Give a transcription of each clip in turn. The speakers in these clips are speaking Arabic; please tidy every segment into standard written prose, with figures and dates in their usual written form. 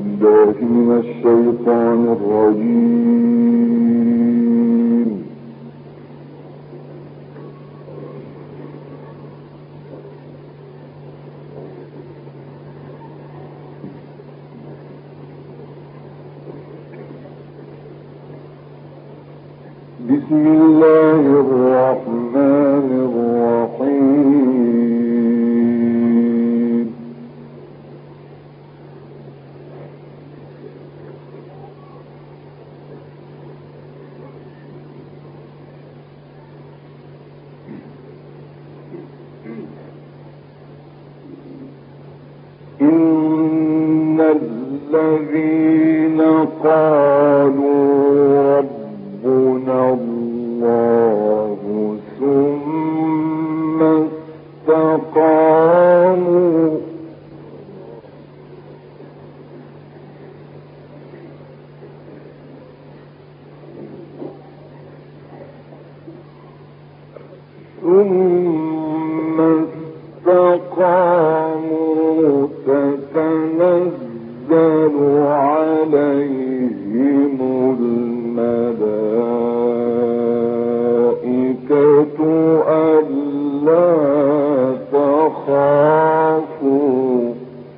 بالله من الشيطان الرجيم. بسم الله الرحمن الرحيم. إن الذين قالوا ربنا الله ثم استقاموا تتنزل عليهم الملائكة ألا تخافوا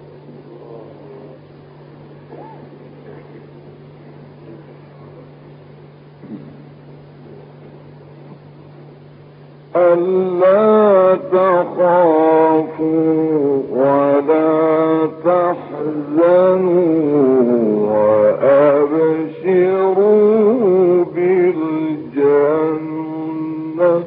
ولا تحزنوا وأبشروا بالجنة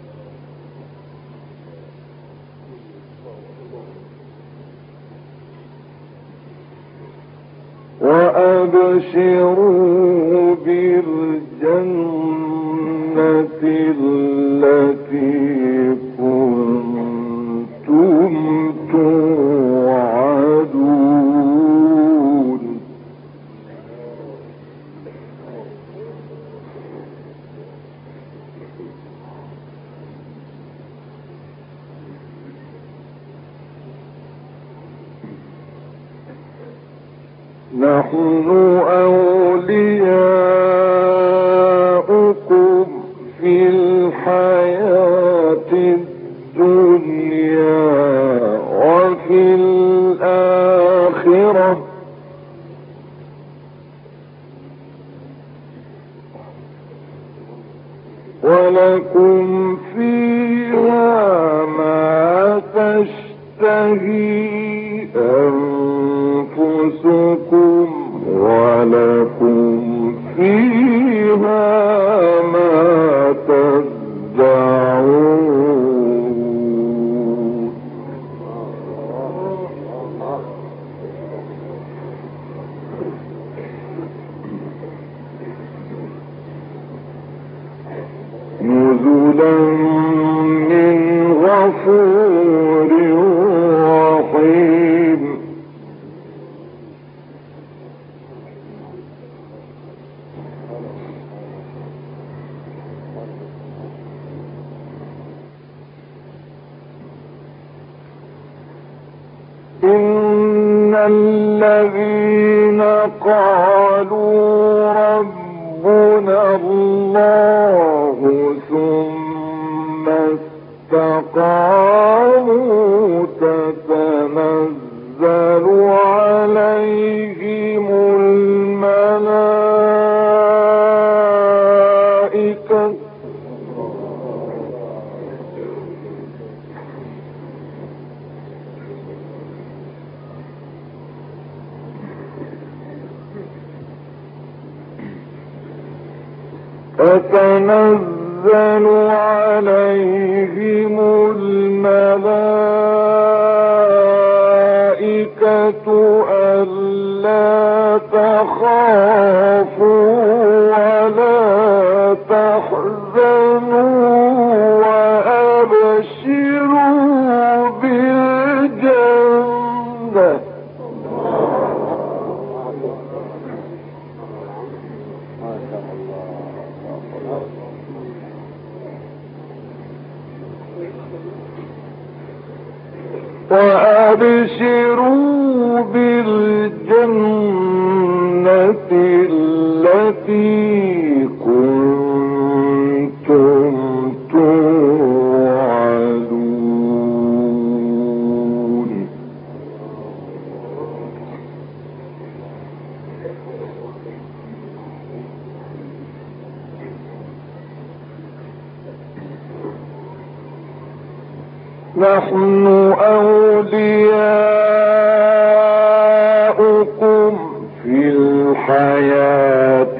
التي كنتم توعدون. نحن أولياؤكم في الحياة الدنيا وفي الآخرة ولكم فيها ما تشتهي أنفسكم ولكم فيها ما تدعون. نزلا من غفور رحيم. إن الذين قالوا ربنا الله ثم استقاموا تتنزل عليهم الملائكة تتنزل عليهم الملائكة ألا تخافوا ولا تحزنوا وأبشروا بالجنة وأبشروا بالجنة التي كنتم توعدون. نحن أولياؤكم في الحياة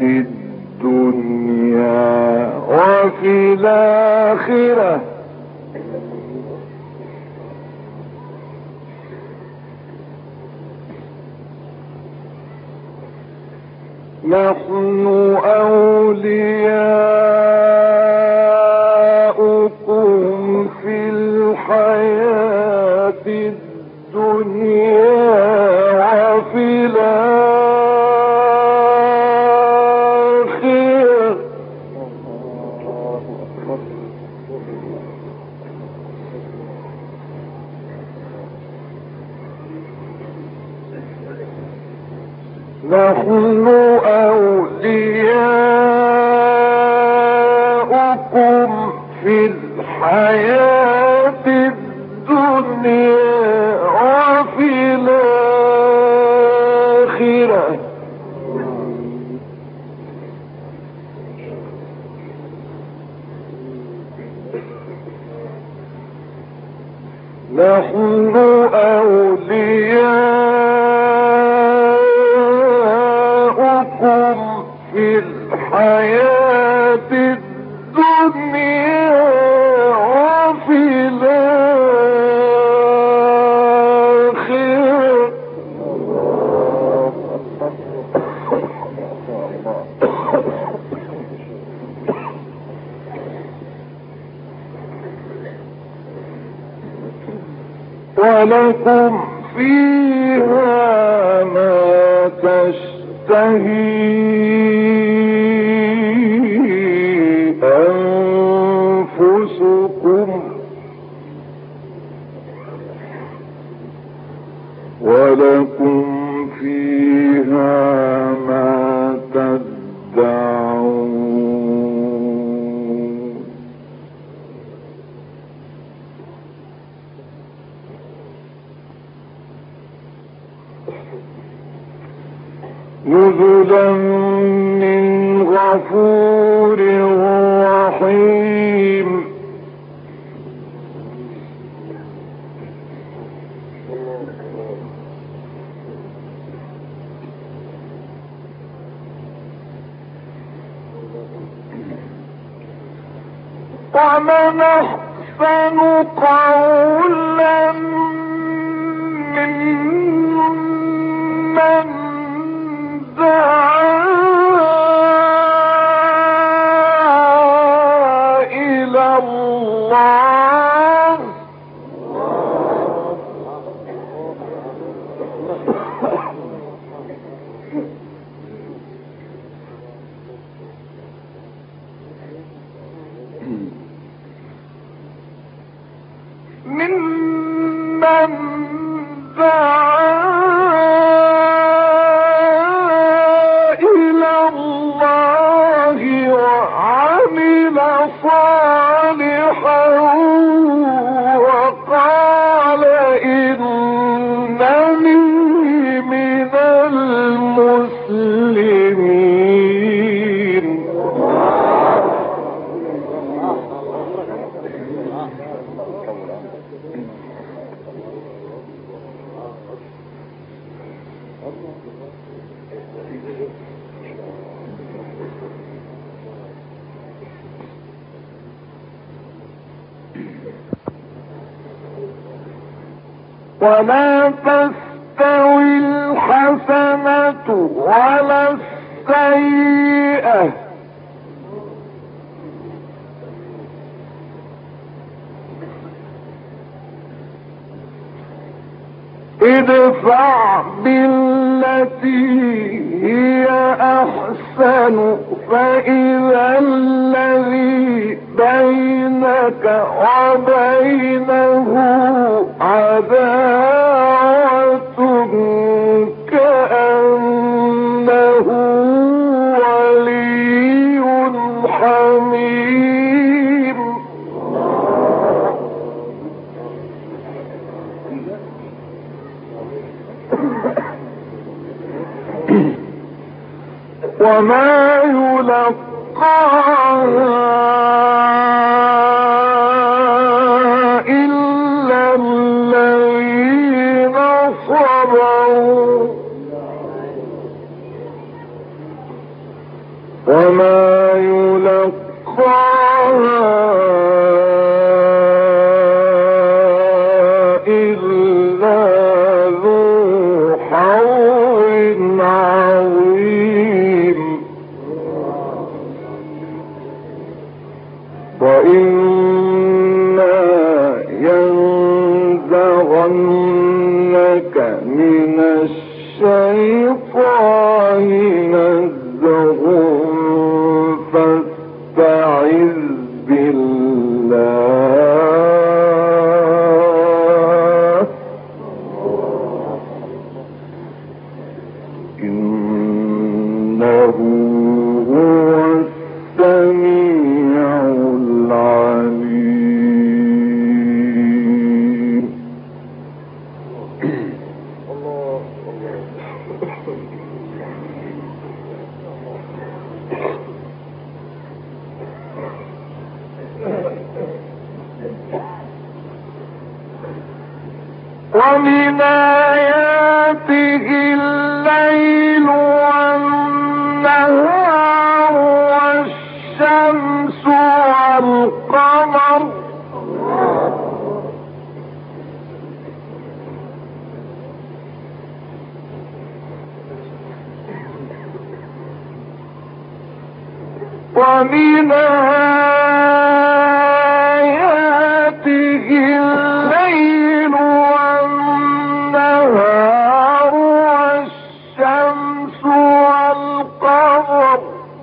الدنيا وفي الآخرة نحن أولياؤكم في الحياة الدنيا وفي الآخرة نحن أولياؤكم في الحياة الدنيا وفي الآخرة نحن أولياؤكم في الحياة الدنيا وفي الآخرة ولكم فيها ما تشتهي أنفسكم ولكم فيها ما تدعون. نزلا من غفور رحيم. ومن أحسن قولا ممن دعا إلى الله ممن دعا إلى الله وعمل صالحا وقال إنني من المسلمين. ولا تستوي الحسنة ولا السيئة ادفع بالتي هي أحسن فإذا الذي بينك وبينه عداوة كأنه وما يلقاها إلا الذين صبروا وما يلقاها إلا ذو حظ عظيم وإما ينزغنك من الشيطان نزغ فاستعذ بالله إنه هو السميع العليم. ومن آياته الليل والنهار والشمس والقمر ومن آياته الليل والنهار والشمس والقمر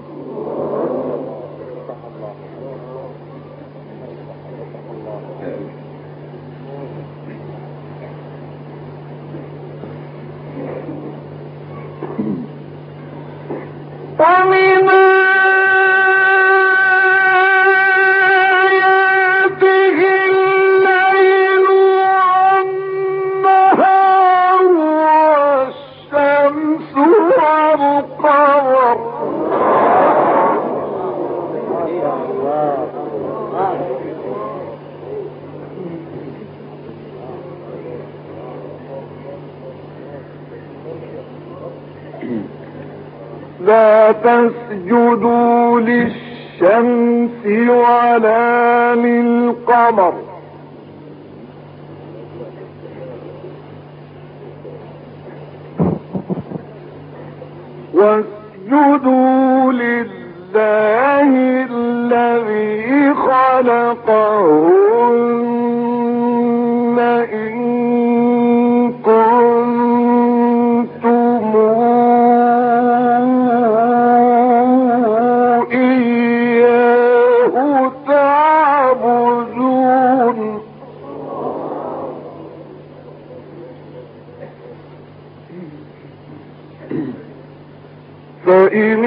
ومن آياته الليل والنهار والشمس والقمر لا تسجدوا للشمس ولا للقمر واسجدوا لله الذي خلقهن إن كنتم إياه تعبدون فإن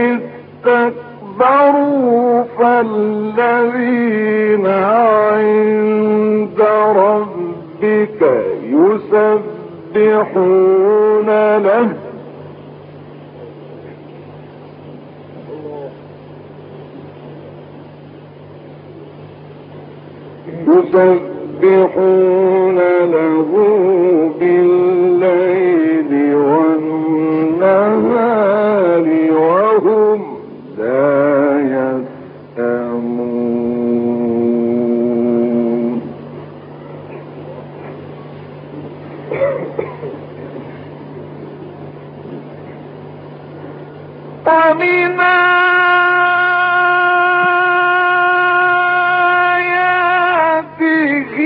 استكبروا فالذين عند ربك يسبحون له بالليل والنهار وهم لا يسأمون. ومن آياته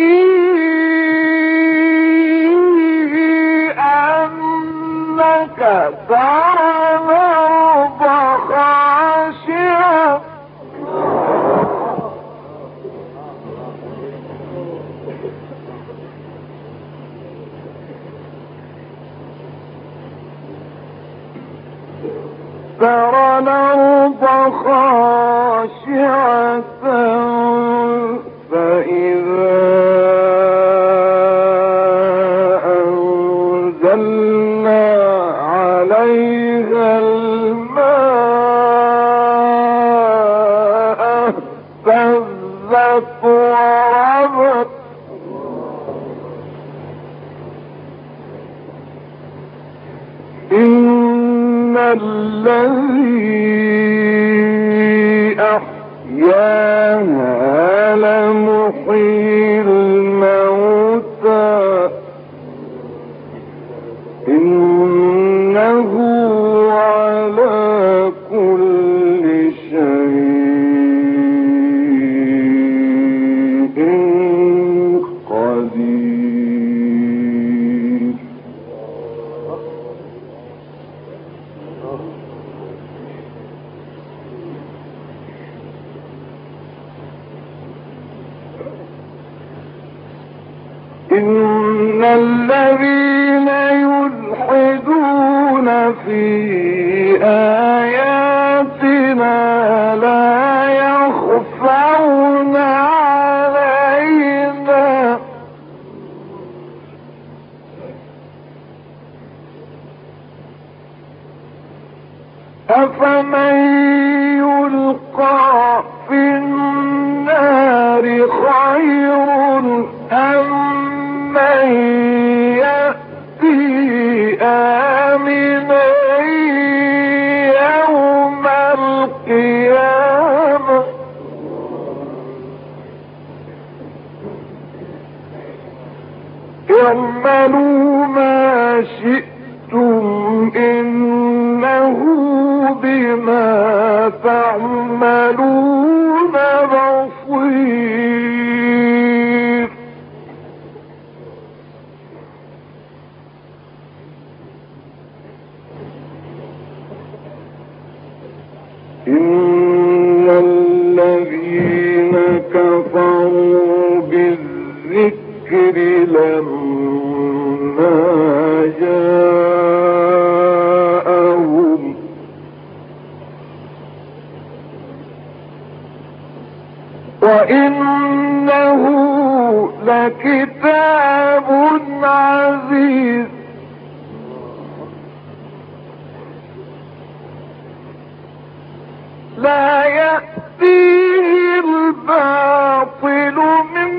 أنك ترى الأرض خاشعة فإذا عليها الماء اهتزت وربت إن الذي أحياها لمحيي الموتى إنه على كل شيء قدير. إن الذين يلحدون في آياتنا لا يخفون علينا أفمن يلقى في النار خير أم من يأتي آمنا يوم القيامة اعملوا ما شئتم إنه بما تعملون بصير. إن الذين كفروا بالذكر لما جاءهم وإنه لكتاب عزيز لا يأتيه الباطل من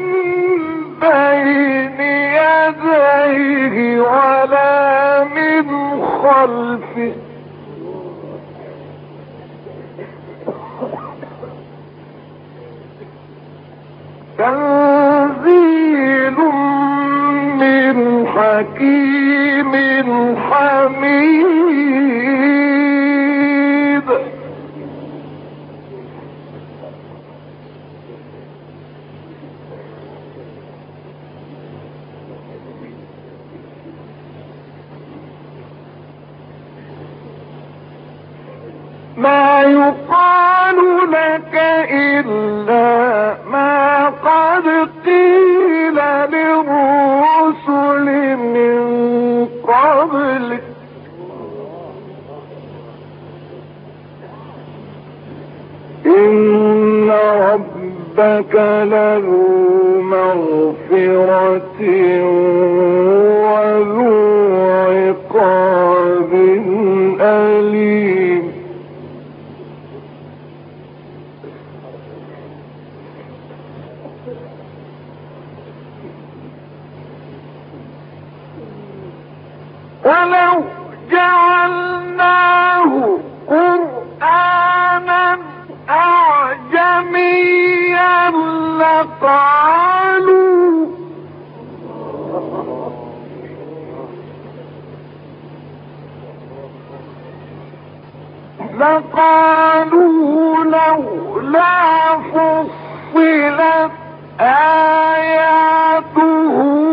بين يديه ولا من خلفه تنزيل من حكيم حميد. ما يقال لك إلا ما قد قيل للرسل من قبلك إن ربك لذو مغفرة وذو عقاب أليم. ولو جعلناه قرآنا أعجميا لقالوا لولا فصلت آياته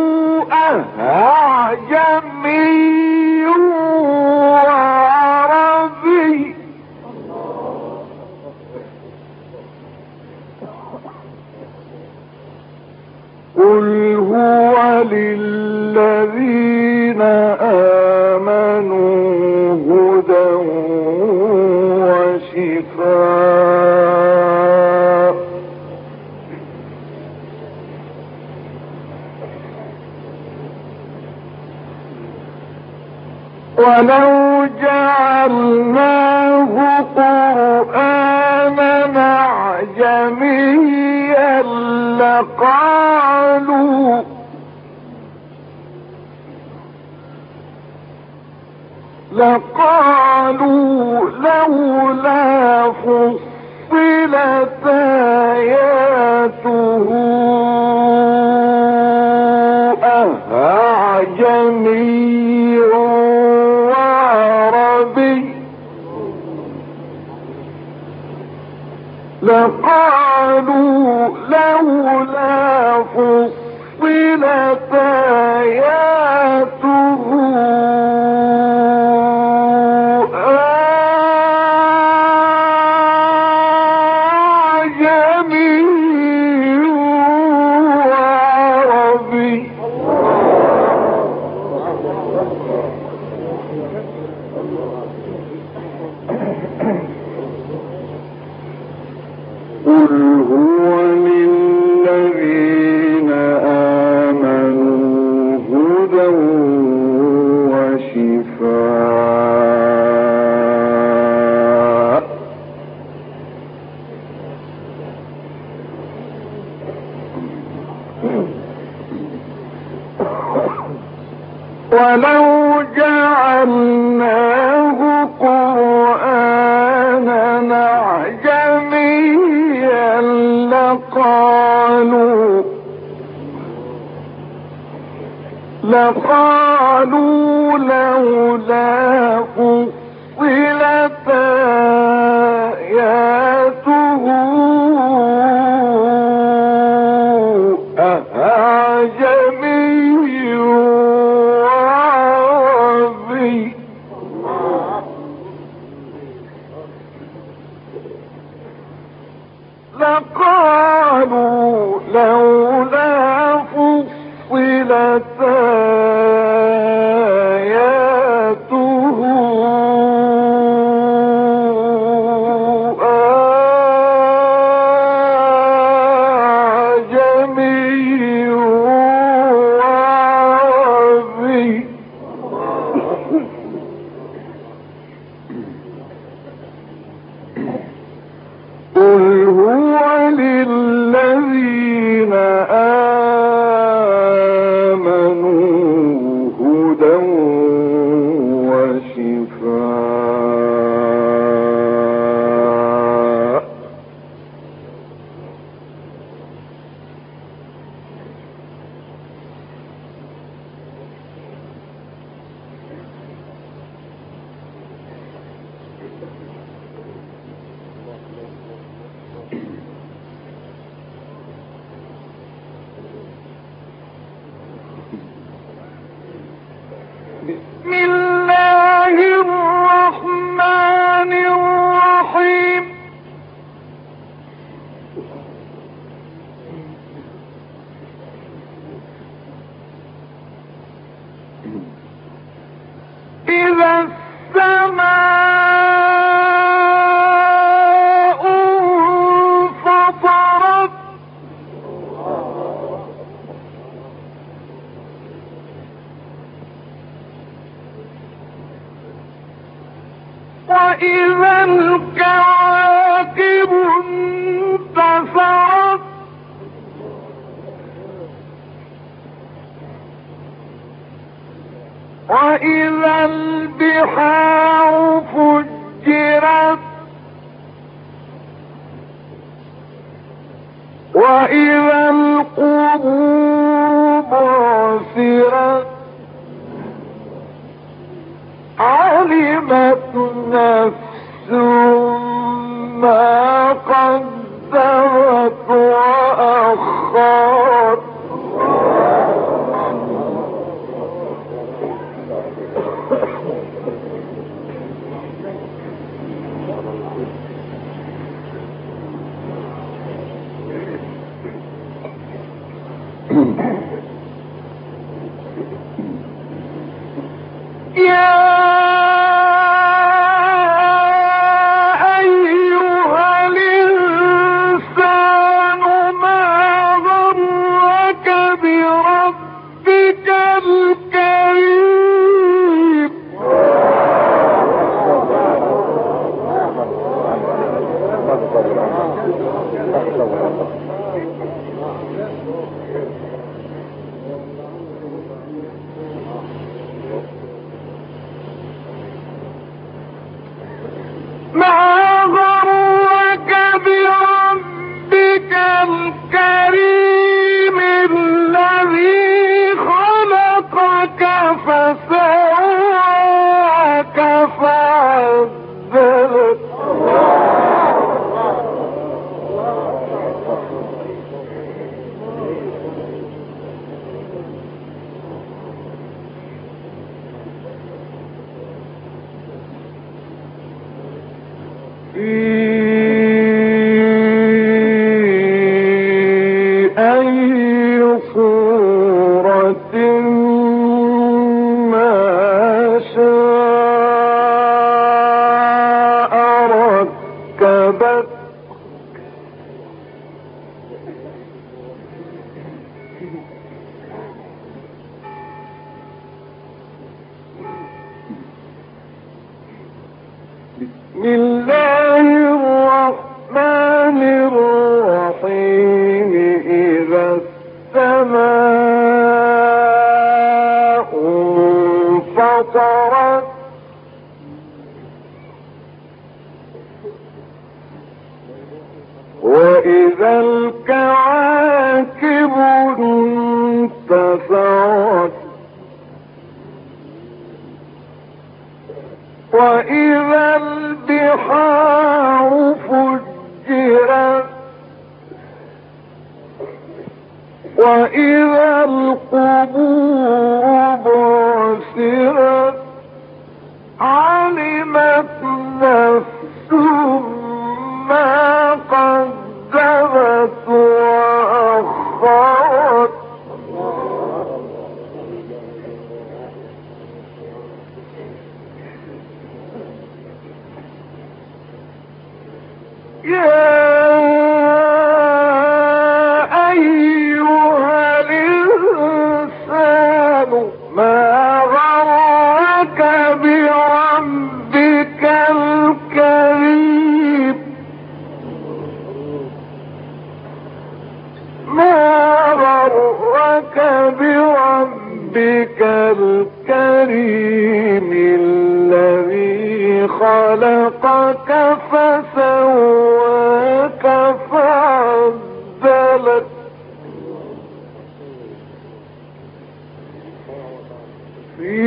أعجمي وعربي قل هو للذين آمنوا هدى وشفاء ولو جعلناه قرآنا أعجميا لقالوا لولا فصلت آياته أعجمي وعربي لقالوا لولا فصلت آياته ولو جعلناه قرآنا أعجميا لقالوا لولا فصلت آياته أعجمي وعربي لقالوا لولا فصلت آياته أعجمي وعربي قل هو للذين آمنوا هدى وشفاء بسم الله الرحمن الرحيم إذا السماء انفطرت وإذا الكواكب انتثرت وإذا البحار فجرت وإذا القبور بعثرت علمت نفس ما قدمت وأخرت يا أي صورة ما شاء ركبت بسم الله الرحمن الرحيم إذا السماء انفطرت وإذا الكواكب انتثرت وإذا البحار فجرت وإذا القبور بعثرت علمت نفس ما قدمت وأخرت يا أيها الإنسان ما غرك بربك الكريم ما غرك بربك الكريم الذي خلقك فسواك فعدلك في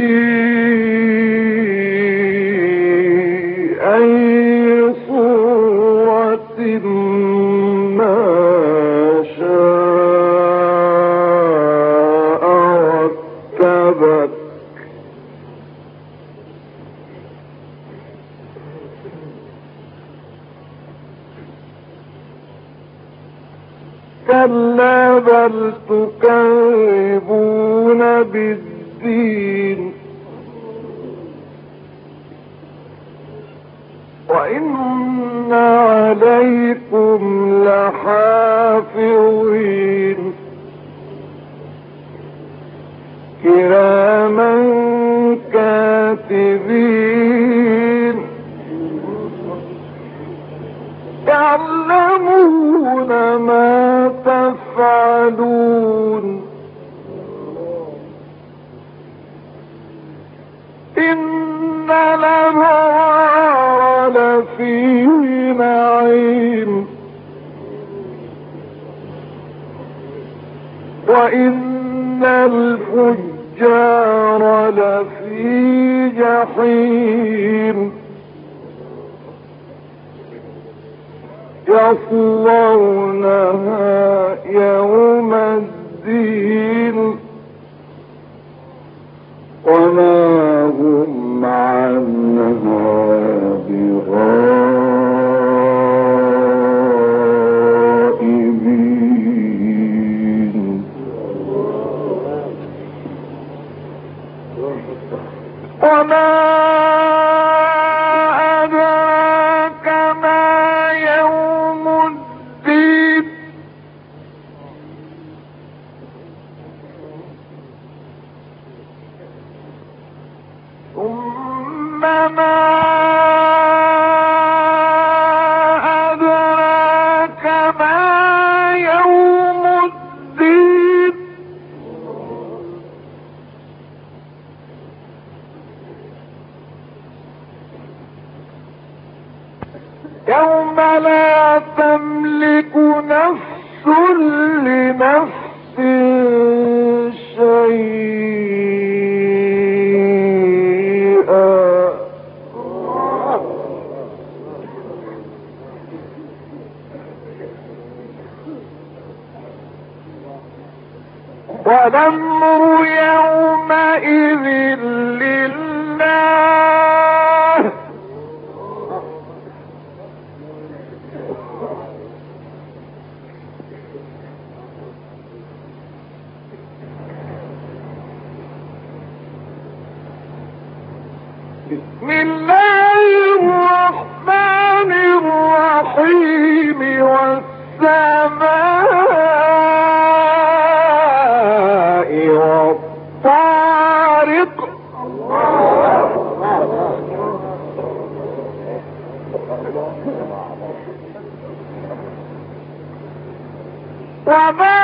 أي صورة ما شاء ركبك كلا بل تكذبون بالدين وإن عليكم لحافظين كراما كاتبين يعلمون ما تفعلون إن الأبرار لفي نعيم وإن الفجار لفي جحيم يصلونها يوم الدين وما هم عنها بغائبين وما أدراك ما يوم الدين ثم ما أدراك ما يوم الدين يوم لا تملك نفس لنفس شيئا والأمر يومئذ لله بسم الله الرحمن الرحيم والسماء والطارق وما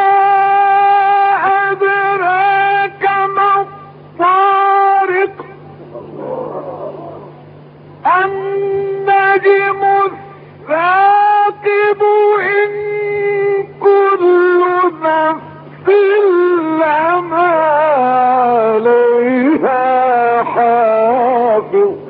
أدراك ما الطارق النجم الثاقب إن كل نفس لما عليها حافظ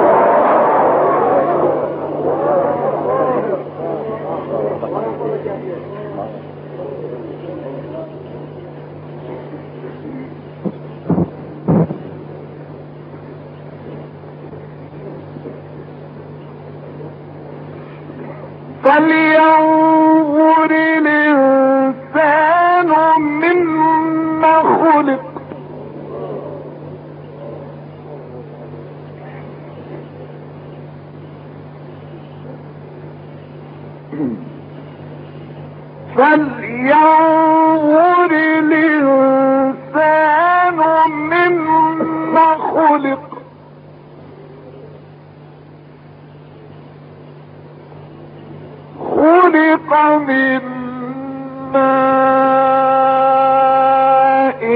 فلينظر الإنسان مما خلق فلينظر الإنسان مما خلق خلق من ماء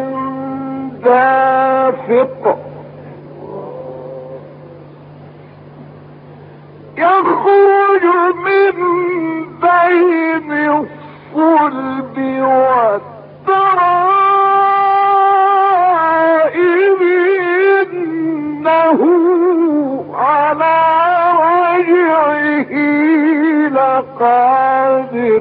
دافق يخرج من بين الصلب والترائب إنه على وجهه لقادر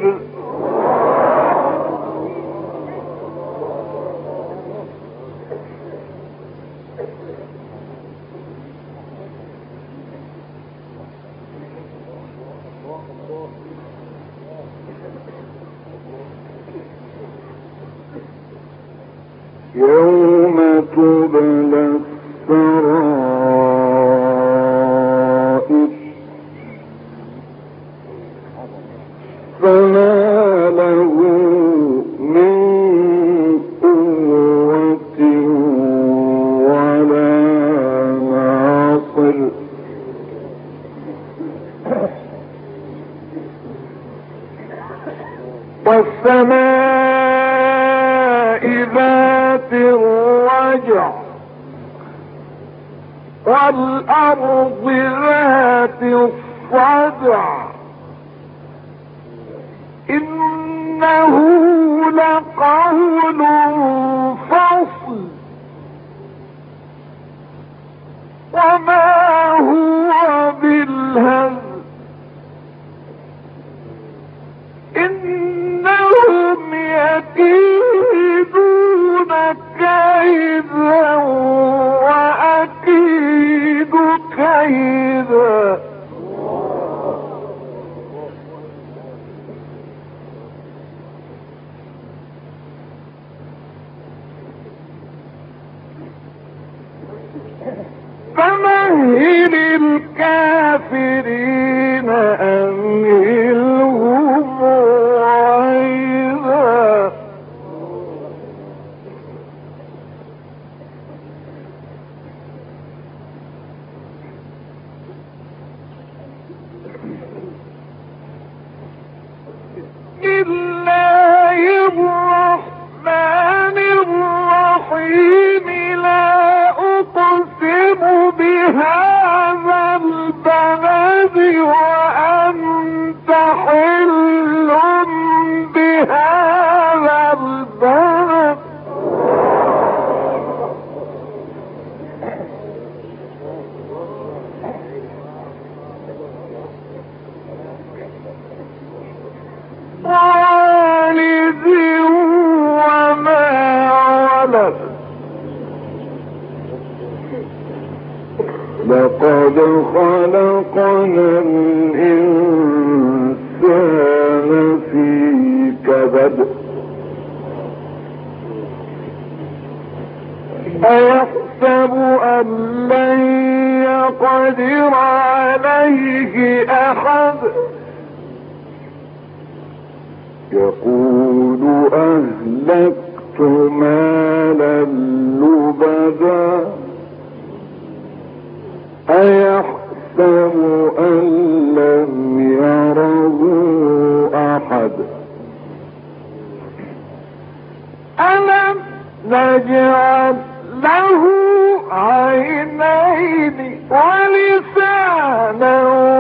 يوم تبلى السرائر فما له من قوة ولا ناصر والسماء ذات الرجع والأرض ذات الصدع إنه لقول فصل وما هو بالهزل إنهم يكيدون كيدا وأكيد كيدا فمهل الكافرين أمهلهم رويدا بسم الله الرحمن الرحيم لا أقسم بهذا البلد وأنت حل بهذا البلد والد وما ولد لقد خلقنا الإنسان في كبد أيحسب أن لن يقدر عليه أحد يقول أهلكت مالا لبدا أيحسب أن لم يره أحد ألم نجعل له عينين ولسانا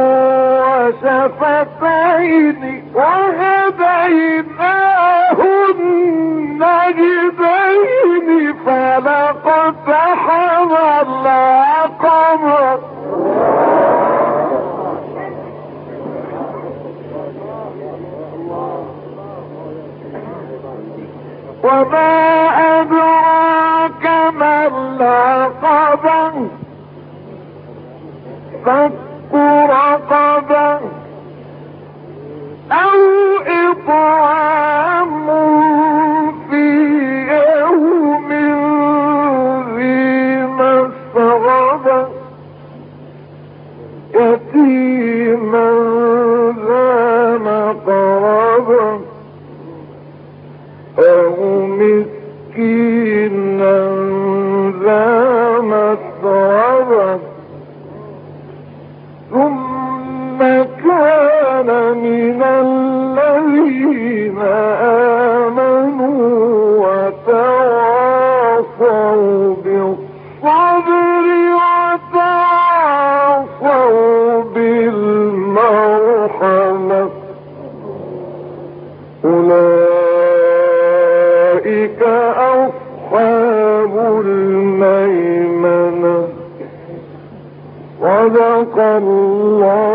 وشفتين وهديناه النجدين فلاقتحم العقبة وما أدراك ما العقبة فك رقبة أو إطعام في يوم ذي مسغبة يتيما ذا مقربة أو مسكينا ذا متربة ثم كان من الذين آمنوا وتواصوا بالصبر وتواصوا بالمرحمة أولئك أصحاب الميمنة صدق الله